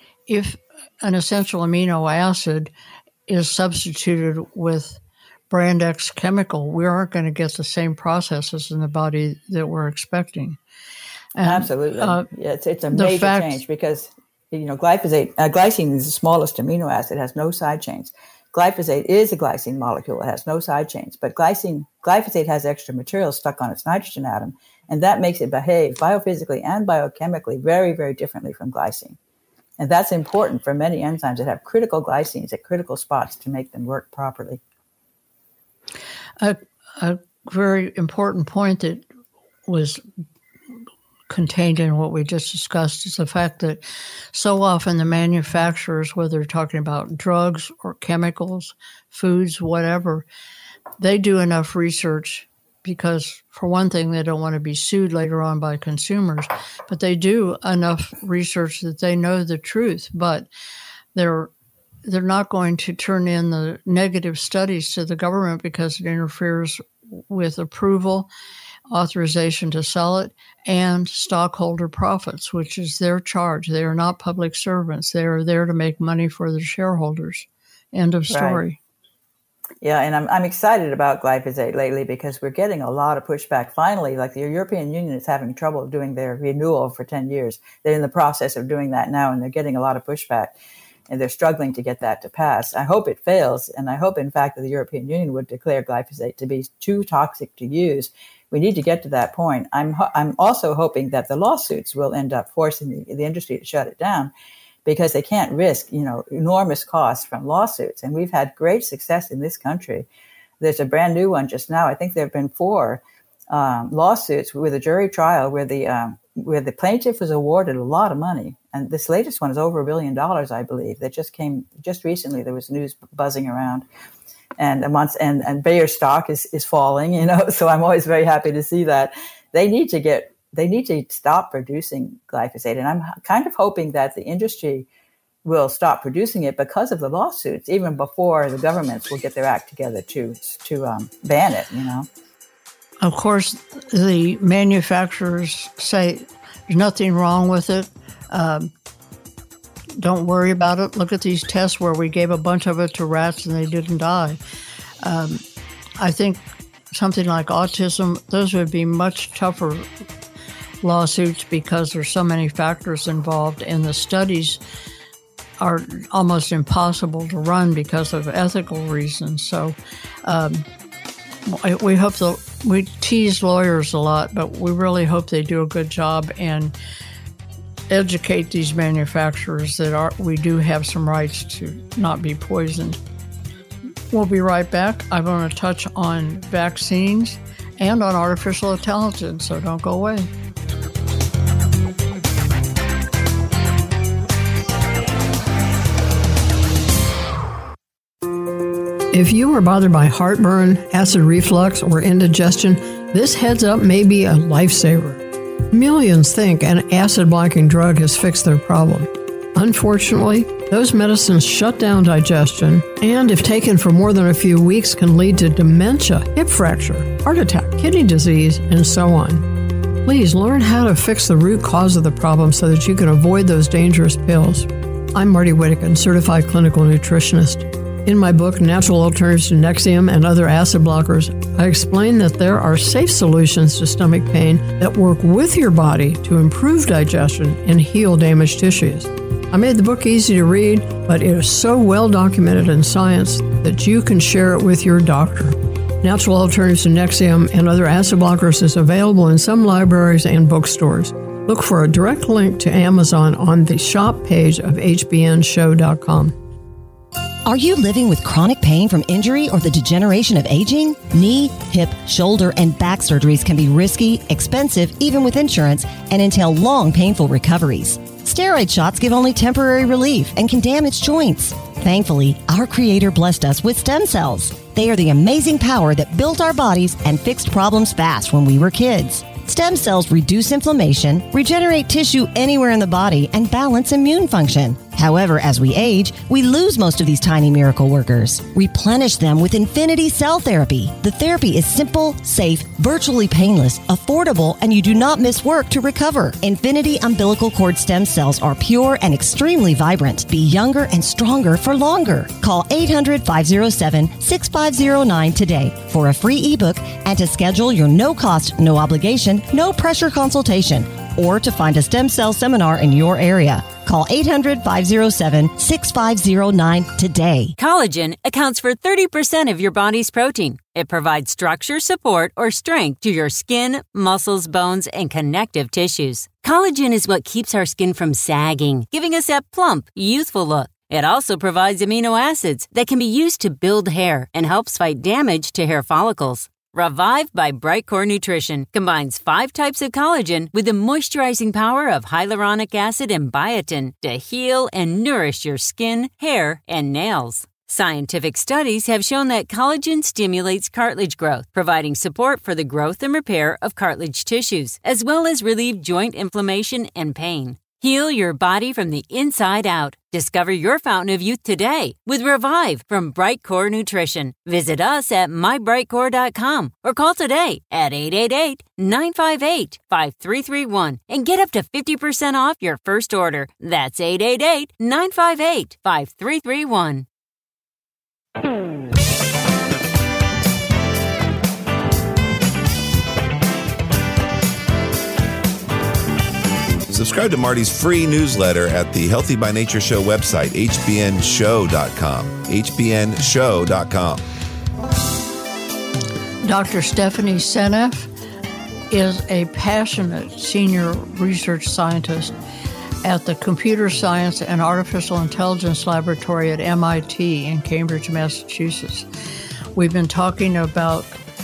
if an essential amino acid is substituted with brand X chemical, we aren't going to get the same processes in the body that we're expecting. And, Absolutely. Uh, yeah, it's, it's a major fact, change because, you know, glyphosate, uh, glycine is the smallest amino acid. It has no side chains. Glyphosate is a glycine molecule. It has no side chains. But glycine, glyphosate has extra material stuck on its nitrogen atom, and that makes it behave biophysically and biochemically very, very differently from glycine. And that's important for many enzymes that have critical glycines at critical spots to make them work properly. A, a very important point that was contained in what we just discussed is the fact that so often the manufacturers, whether they're talking about drugs or chemicals, foods, whatever, they do enough research because, for one thing, they don't want to be sued later on by consumers, but they do enough research that they know the truth, but they're they're not going to turn in the negative studies to the government because it interferes with approval, authorization to sell it, and stockholder profits, which is their charge. They are not public servants. They are there to make money for the shareholders. End of story. Right. Yeah, and I'm I'm excited about glyphosate lately because we're getting a lot of pushback. Finally, like the European Union is having trouble doing their renewal for ten years. They're in the process of doing that now, and they're getting a lot of pushback. And they're struggling to get that to pass. I hope it fails, and I hope, in fact, that the European Union would declare glyphosate to be too toxic to use. We need to get to that point. I'm ho- I'm also hoping that the lawsuits will end up forcing the, the industry to shut it down, because they can't risk, you know, enormous costs from lawsuits. And we've had great success in this country. There's a brand new one just now. I think there have been four um, lawsuits with a jury trial where the um, where the plaintiff was awarded a lot of money. And this latest one is over a billion dollars, I believe. That just came just recently. There was news buzzing around. And a month, and, and Bayer stock is, is falling, you know, so I'm always very happy to see that. They need to get, they need to stop producing glyphosate. And I'm kind of hoping that the industry will stop producing it because of the lawsuits, even before the governments will get their act together to, to um, ban it, you know. Of course, the manufacturers say there's nothing wrong with it. Um, Don't worry about it. Look at these tests where we gave a bunch of it to rats and they didn't die. Um, I think something like autism, those would be much tougher lawsuits because there's so many factors involved, and the studies are almost impossible to run because of ethical reasons. So um, we hope the we tease lawyers a lot, but we really hope they do a good job and educate these manufacturers that are, we do have some rights to not be poisoned. We'll be right back. I'm going to touch on vaccines and on artificial intelligence, so don't go away. If you are bothered by heartburn, acid reflux, or indigestion, this heads up may be a lifesaver. Millions think an acid-blocking drug has fixed their problem. Unfortunately, those medicines shut down digestion and, if taken for more than a few weeks, can lead to dementia, hip fracture, heart attack, kidney disease, and so on. Please learn how to fix the root cause of the problem so that you can avoid those dangerous pills. I'm Marty Whittakin, certified clinical nutritionist. In my book, Natural Alternatives to Nexium and Other Acid Blockers, I explain that there are safe solutions to stomach pain that work with your body to improve digestion and heal damaged tissues. I made the book easy to read, but it is so well documented in science that you can share it with your doctor. Natural Alternatives to Nexium and Other Acid Blockers is available in some libraries and bookstores. Look for a direct link to Amazon on the shop page of H B N show dot com. Are you living with chronic pain from injury or the degeneration of aging? Knee, hip, shoulder, and back surgeries can be risky, expensive, even with insurance, and entail long, painful recoveries. Steroid shots give only temporary relief and can damage joints. Thankfully, our Creator blessed us with stem cells. They are the amazing power that built our bodies and fixed problems fast when we were kids. Stem cells reduce inflammation, regenerate tissue anywhere in the body, and balance immune function. However, as we age, we lose most of these tiny miracle workers. Replenish them with Infinity Cell Therapy. The therapy is simple, safe, virtually painless, affordable, and you do not miss work to recover. Infinity umbilical cord stem cells are pure and extremely vibrant. Be younger and stronger for longer. Call eight hundred, five oh seven, six five oh nine today for a free ebook and to schedule your no-cost, no-obligation, no-pressure consultation, or to find a stem cell seminar in your area. Call eight hundred, five oh seven, six five oh nine today. Collagen accounts for thirty percent of your body's protein. It provides structure, support, or strength to your skin, muscles, bones, and connective tissues. Collagen is what keeps our skin from sagging, giving us that plump, youthful look. It also provides amino acids that can be used to build hair and helps fight damage to hair follicles. Revive by Brightcore Nutrition combines five types of collagen with the moisturizing power of hyaluronic acid and biotin to heal and nourish your skin, hair, and nails. Scientific studies have shown that collagen stimulates cartilage growth, providing support for the growth and repair of cartilage tissues, as well as relieve joint inflammation and pain. Heal your body from the inside out. Discover your fountain of youth today with Revive from Brightcore Nutrition. Visit us at my brightcore dot com or call today at eight eight eight, nine five eight, five three three one and get up to fifty percent off your first order. That's eight eight eight, nine five eight, five three three one. Subscribe to Marty's free newsletter at the Healthy by Nature Show website, H B N show dot com. H B N show dot com. Doctor Stephanie Seneff is a passionate senior research scientist at the Computer Science and Artificial Intelligence Laboratory at M I T in Cambridge, Massachusetts. We've been talking about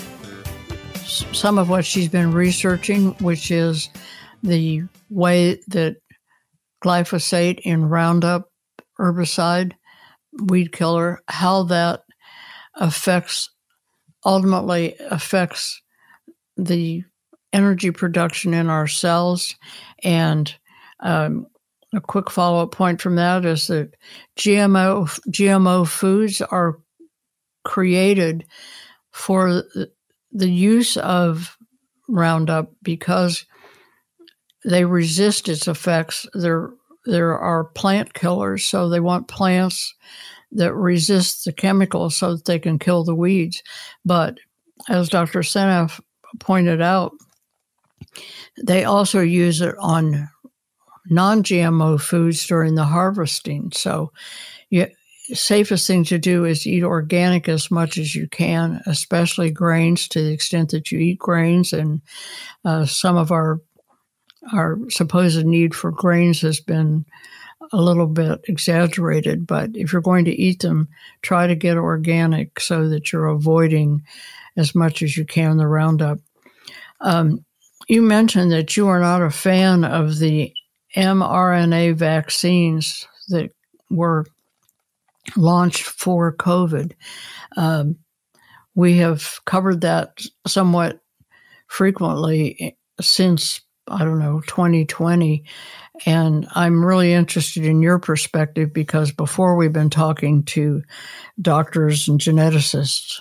some of what she's been researching, which is the way that glyphosate in Roundup herbicide, weed killer, how that affects, ultimately affects the energy production in our cells. And um, a quick follow-up point from that is that G M O G M O foods are created for the use of Roundup because they resist its effects. There, there are plant killers, so they want plants that resist the chemicals so that they can kill the weeds. But as Doctor Seneff pointed out, they also use it on non-G M O foods during the harvesting. So you, safest thing to do is eat organic as much as you can, especially grains to the extent that you eat grains. And uh, some of our our supposed need for grains has been a little bit exaggerated, but if you're going to eat them, try to get organic so that you're avoiding as much as you can the Roundup. Um, you mentioned that you are not a fan of the mRNA vaccines that were launched for COVID. Um, we have covered that somewhat frequently since, I don't know, twenty twenty. And I'm really interested in your perspective because before we've been talking to doctors and geneticists.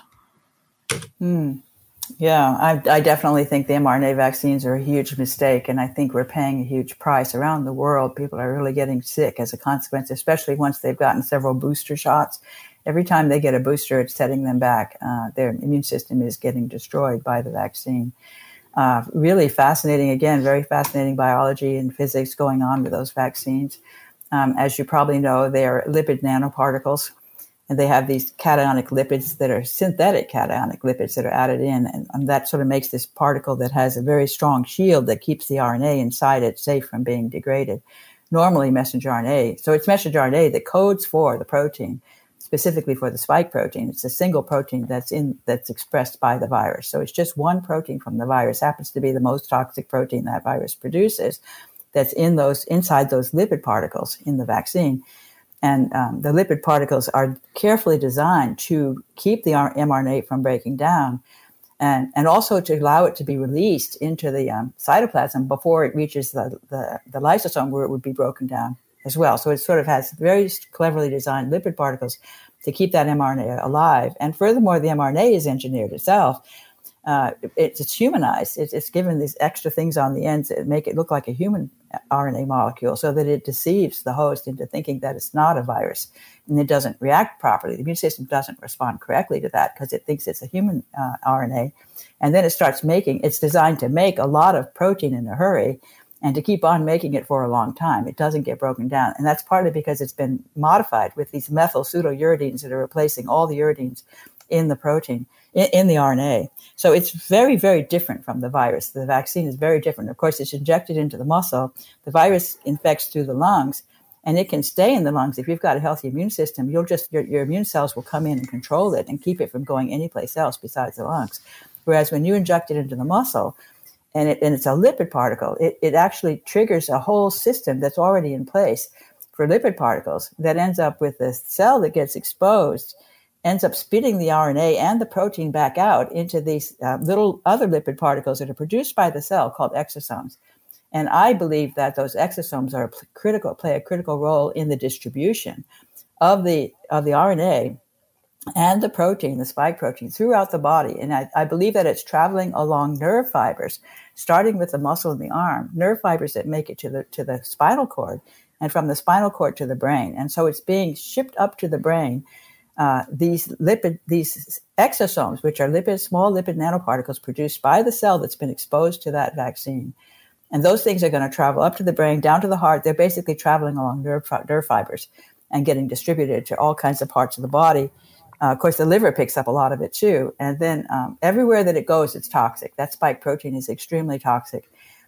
Mm. Yeah, I, I definitely think the mRNA vaccines are a huge mistake. And I think we're paying a huge price around the world. People are really getting sick as a consequence, especially once they've gotten several booster shots. Every time they get a booster, it's setting them back. Uh, their immune system is getting destroyed by the vaccine. Uh, really fascinating, again, very fascinating biology and physics going on with those vaccines. Um, as you probably know, they are lipid nanoparticles, and they have these cationic lipids that are synthetic cationic lipids that are added in, and, and that sort of makes this particle that has a very strong shield that keeps the R N A inside it safe from being degraded. Normally messenger R N A, so it's messenger R N A that codes for the protein, specifically for the spike protein. It's a single protein that's in that's expressed by the virus. So it's just one protein from the virus, happens to be the most toxic protein that virus produces, that's in those inside those lipid particles in the vaccine. And um, the lipid particles are carefully designed to keep the mRNA from breaking down, and, and also to allow it to be released into the um, cytoplasm before it reaches the, the, the lysosome where it would be broken down as well. So it sort of has very cleverly designed lipid particles to keep that mRNA alive. And furthermore, the mRNA is engineered itself. Uh, it, it's humanized. It's, it's given these extra things on the ends that make it look like a human R N A molecule so that it deceives the host into thinking that it's not a virus, and it doesn't react properly. The immune system doesn't respond correctly to that because it thinks it's a human uh, R N A. And then it starts making, it's designed to make a lot of protein in a hurry and to keep on making it for a long time. It doesn't get broken down. And that's partly because it's been modified with these methyl pseudouridines that are replacing all the uridines in the protein, in, in the R N A. So it's very, very different from the virus. The vaccine is very different. Of course, it's injected into the muscle. The virus infects through the lungs, and it can stay in the lungs. If you've got a healthy immune system, you'll just, your, your immune cells will come in and control it and keep it from going anyplace else besides the lungs. Whereas when you inject it into the muscle, and, it, and it's a lipid particle, it, it actually triggers a whole system that's already in place for lipid particles that ends up with the cell that gets exposed, ends up spitting the R N A and the protein back out into these uh, little other lipid particles that are produced by the cell called exosomes. And I believe that those exosomes are critical, play a critical role in the distribution of the of the R N A and the protein, the spike protein, throughout the body. And I, I believe that it's traveling along nerve fibers, starting with the muscle in the arm, nerve fibers that make it to the to the spinal cord, and from the spinal cord to the brain. And so it's being shipped up to the brain. Uh, these lipid, these exosomes, which are lipid, small lipid nanoparticles produced by the cell that's been exposed to that vaccine. And those things are going to travel up to the brain, down to the heart. They're basically traveling along nerve, nerve fibers and getting distributed to all kinds of parts of the body. Uh, of course, the liver picks up a lot of it too. And then um, everywhere that it goes, it's toxic. That spike protein is extremely toxic.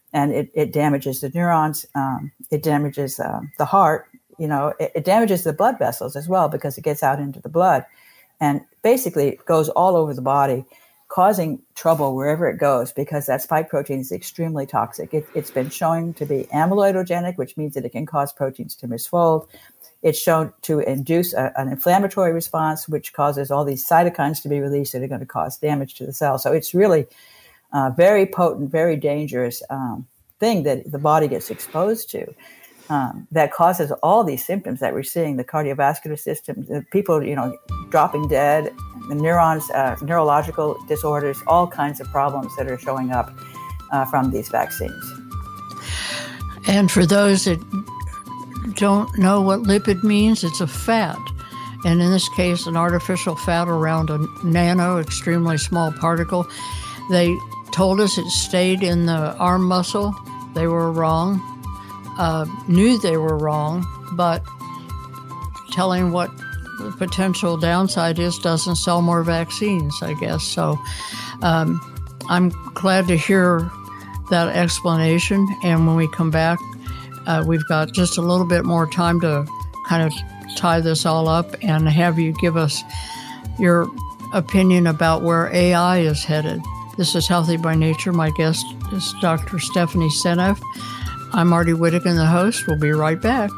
and it, it damages the neurons. Um, it damages uh, the heart. You know, it, it damages the blood vessels as well because it gets out into the blood, and basically it goes all over the body, causing trouble wherever it goes because that spike protein is extremely toxic. It, it's been shown to be amyloidogenic, which means that it can cause proteins to misfold. It's shown to induce a, an inflammatory response, which causes all these cytokines to be released that are going to cause damage to the cell. So it's really a very potent, very dangerous um, thing that the body gets exposed to. Um, that causes all these symptoms that we're seeing, the cardiovascular system, the people, you know, dropping dead, the neurons, uh, neurological disorders, all kinds of problems that are showing up uh, from these vaccines. And for those that don't know what lipid means, it's a fat. And in this case, an artificial fat around a nano, extremely small particle. They told us it stayed in the arm muscle. They were wrong. Uh, knew they were wrong, but telling what the potential downside is doesn't sell more vaccines, I guess. So um, I'm glad to hear that explanation. And when we come back, uh, we've got just a little bit more time to kind of tie this all up and have you give us your opinion about where A I is headed. This is Healthy by Nature. My guest is Doctor Stephanie Seneff. I'm Marty Whittaker, the host. We'll be right back.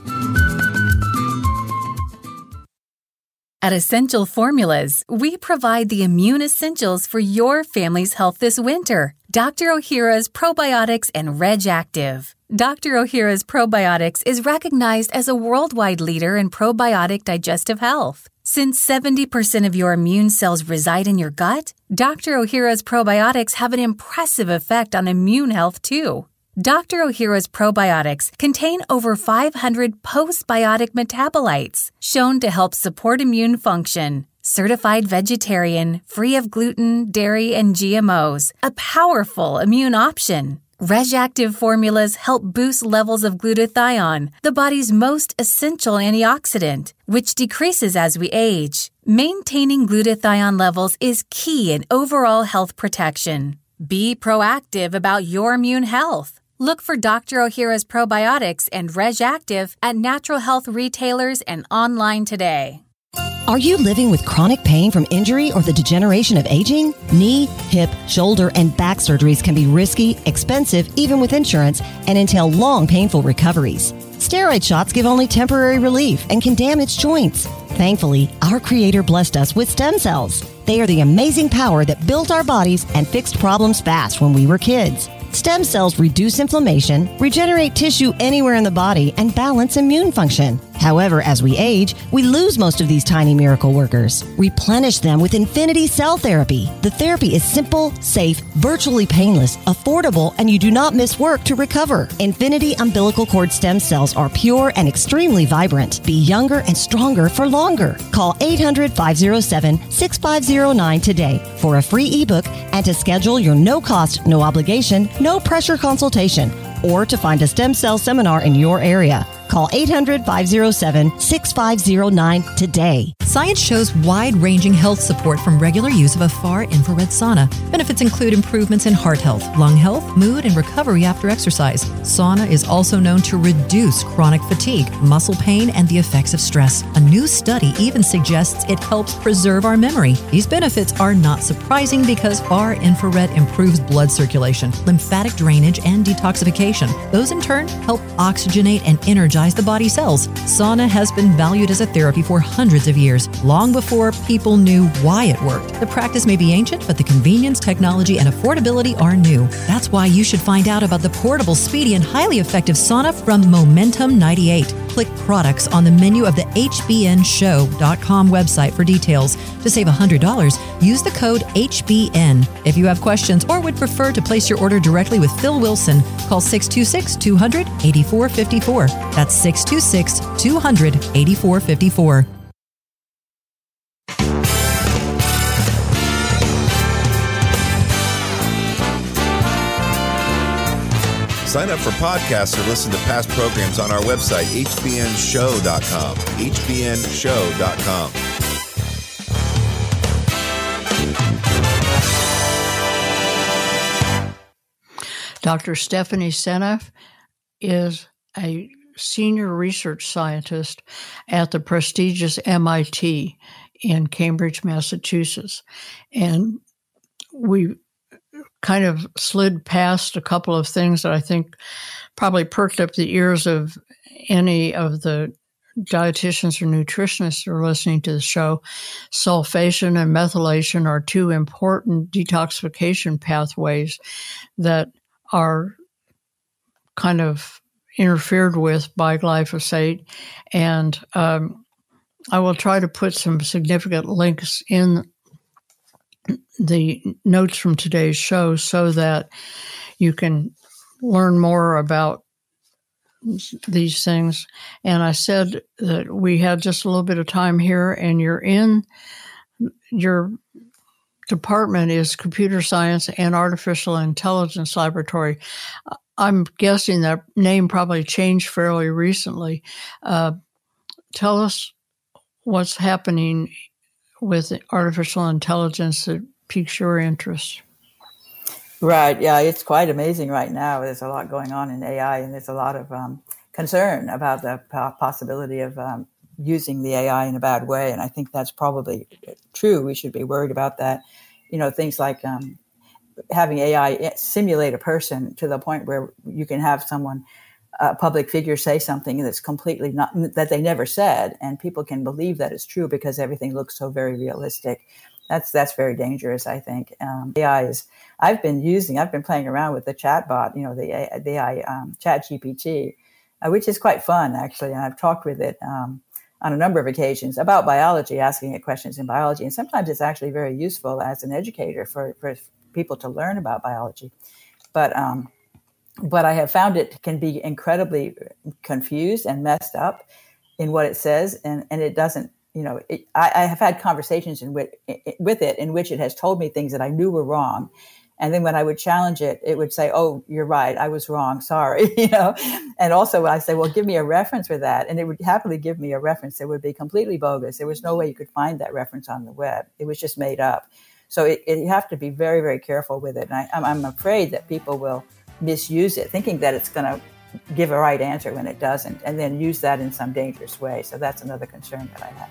At Essential Formulas, we provide the immune essentials for your family's health this winter. Doctor Ohhira's Probiotics and Reg Active. Doctor Ohhira's Probiotics is recognized as a worldwide leader in probiotic digestive health. Since seventy percent of your immune cells reside in your gut, Doctor Ohhira's Probiotics have an impressive effect on immune health too. Doctor Ohhira's probiotics contain over five hundred postbiotic metabolites shown to help support immune function. Certified vegetarian, free of gluten, dairy, and G M Os. A powerful immune option. Reg Active formulas help boost levels of glutathione, the body's most essential antioxidant, which decreases as we age. Maintaining glutathione levels is key in overall health protection. Be proactive about your immune health. Look for Doctor Ohhira's Probiotics and Reg Active at natural health retailers and online today. Are you living with chronic pain from injury or the degeneration of aging? Knee, hip, shoulder, and back surgeries can be risky, expensive, even with insurance, and entail long, painful recoveries. Steroid shots give only temporary relief and can damage joints. Thankfully, our Creator blessed us with stem cells. They are the amazing power that built our bodies and fixed problems fast when we were kids. Stem cells reduce inflammation, regenerate tissue anywhere in the body, and balance immune function. However, as we age, we lose most of these tiny miracle workers. Replenish them with Infinity Cell Therapy. The therapy is simple, safe, virtually painless, affordable, and you do not miss work to recover. Infinity umbilical cord stem cells are pure and extremely vibrant. Be younger and stronger for longer. Call eight hundred, five oh seven, six five oh nine today for a free ebook and to schedule your no-cost, no-obligation, no-pressure consultation, or to find a stem cell seminar in your area. Call eight hundred, five oh seven, six five oh nine today. Science shows wide-ranging health support from regular use of a far-infrared sauna. Benefits include improvements in heart health, lung health, mood, and recovery after exercise. Sauna is also known to reduce chronic fatigue, muscle pain, and the effects of stress. A new study even suggests it helps preserve our memory. These benefits are not surprising because far-infrared improves blood circulation, lymphatic drainage, and detoxification. Those in turn help oxygenate and energize the body cells. Sauna has been valued as a therapy for hundreds of years, long before people knew why it worked. The practice may be ancient, but the convenience, technology, and affordability are new. That's why you should find out about the portable, speedy, and highly effective sauna from Momentum ninety-eight. Click products on the menu of the H B N show dot com website for details. To save one hundred dollars, use the code H B N. If you have questions or would prefer to place your order directly with Phil Wilson, call six two six, two hundred, eighty-four fifty-four. That's six two six, two hundred, eighty-four fifty-four. Sign up for podcasts or listen to past programs on our website, H B N show dot com. H B N show dot com. Doctor Stephanie Seneff is a senior research scientist at the prestigious M I T in Cambridge, Massachusetts. And we kind of slid past a couple of things that I think probably perked up the ears of any of the dietitians or nutritionists who are listening to the show. Sulfation and methylation are two important detoxification pathways that are kind of interfered with by glyphosate. And um, I will try to put some significant links in the notes from today's show so that you can learn more about these things. And I said that we had just a little bit of time here, and you're in your department is Computer Science and Artificial Intelligence Laboratory. I'm guessing that name probably changed fairly recently. Uh, tell us what's happening with artificial intelligence that piques your interest. Right. Yeah, it's quite amazing right now. There's a lot going on in A I, and there's a lot of um, concern about the possibility of um, using the A I in a bad way. And I think that's probably true. We should be worried about that. You know, things like um, having A I simulate a person to the point where you can have someone, a public figure, say something that's completely not, that they never said, and people can believe that it's true because everything looks so very realistic. That's that's very dangerous, I think. Um, A I is, I've been using, I've been playing around with the chatbot, you know, the, the A I um, Chat G P T, uh, which is quite fun, actually. And I've talked with it um, on a number of occasions about biology, asking it questions in biology. And sometimes it's actually very useful as an educator for, for people to learn about biology. But um, but I have found it can be incredibly confused and messed up in what it says, and, and it doesn't. You know, it, I, I have had conversations in with, with it in which it has told me things that I knew were wrong. And then when I would challenge it, it would say, oh, you're right. I was wrong. Sorry. You know, and also when I say, well, give me a reference for that. And it would happily give me a reference that would be completely bogus. There was no way you could find that reference on the web. It was just made up. So it, it, you have to be very, very careful with it. And I, I'm, I'm afraid that people will misuse it, thinking that it's going to give a right answer when it doesn't, and then use that in some dangerous way. So that's another concern that I have.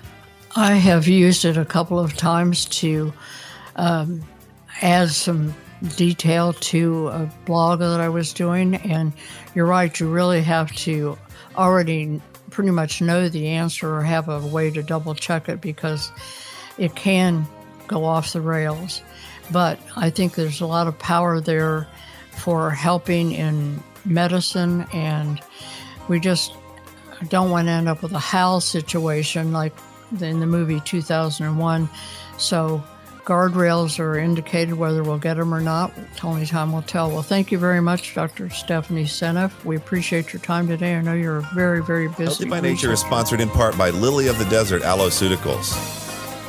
I have used it a couple of times to um, add some detail to a blog that I was doing, and you're right, you really have to already pretty much know the answer or have a way to double check it, because it can go off the rails. But I think there's a lot of power there for helping in medicine, and we just don't want to end up with a Hal situation like in the movie two thousand one. So guardrails are indicated. Whether we'll get them or not, only time will tell. Well, thank you very much, Doctor Stephanie Seneff. We appreciate your time today. I know you're very, very busy. Healthy by Nature is sponsored in part by Lily of the Desert Alloceuticals.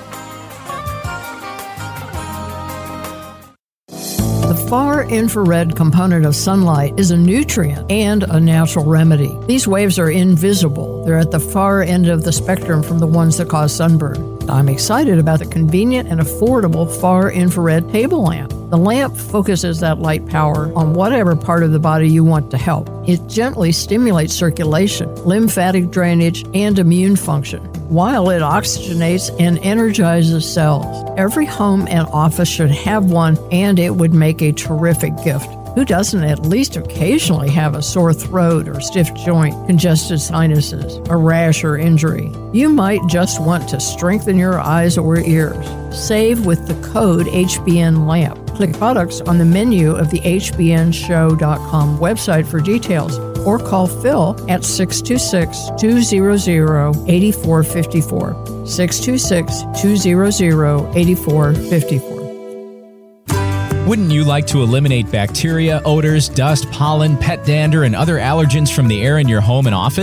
The far infrared component of sunlight is a nutrient and a natural remedy. These waves are invisible. They're at the far end of the spectrum from the ones that cause sunburn. I'm excited about the convenient and affordable far infrared table lamp. The lamp focuses that light power on whatever part of the body you want to help. It gently stimulates circulation, lymphatic drainage, and immune function, while it oxygenates and energizes cells. Every home and office should have one, and it would make a terrific gift. Who doesn't at least occasionally have a sore throat or stiff joint, congested sinuses, a rash or injury? You might just want to strengthen your eyes or ears. Save with the code H B N lamp. Click products on the menu of the H B N show dot com website for details, or call Phil at six two six, two hundred, eight four five four, six two six, two hundred, eight four five four. Wouldn't you like to eliminate bacteria, odors, dust, pollen, pet dander, and other allergens from the air in your home and office?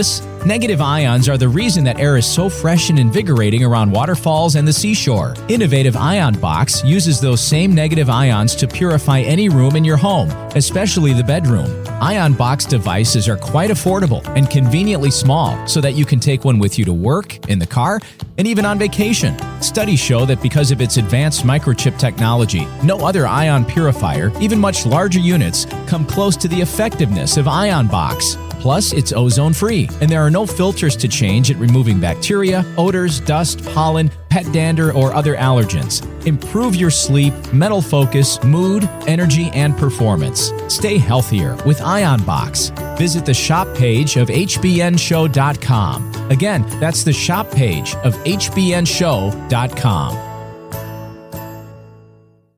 Negative ions are the reason that air is so fresh and invigorating around waterfalls and the seashore. Innovative Ion Box uses those same negative ions to purify any room in your home, especially the bedroom. Ion Box devices are quite affordable and conveniently small so that you can take one with you to work, in the car, and even on vacation. Studies show that because of its advanced microchip technology, no other ion purifier, even much larger units, come close to the effectiveness of Ion Box. Plus, it's ozone-free, and there are no filters to change at removing bacteria, odors, dust, pollen, pet dander, or other allergens. Improve your sleep, mental focus, mood, energy, and performance. Stay healthier with Ion Box. Visit the shop page of H B N show dot com. Again, that's the shop page of H B N show dot com.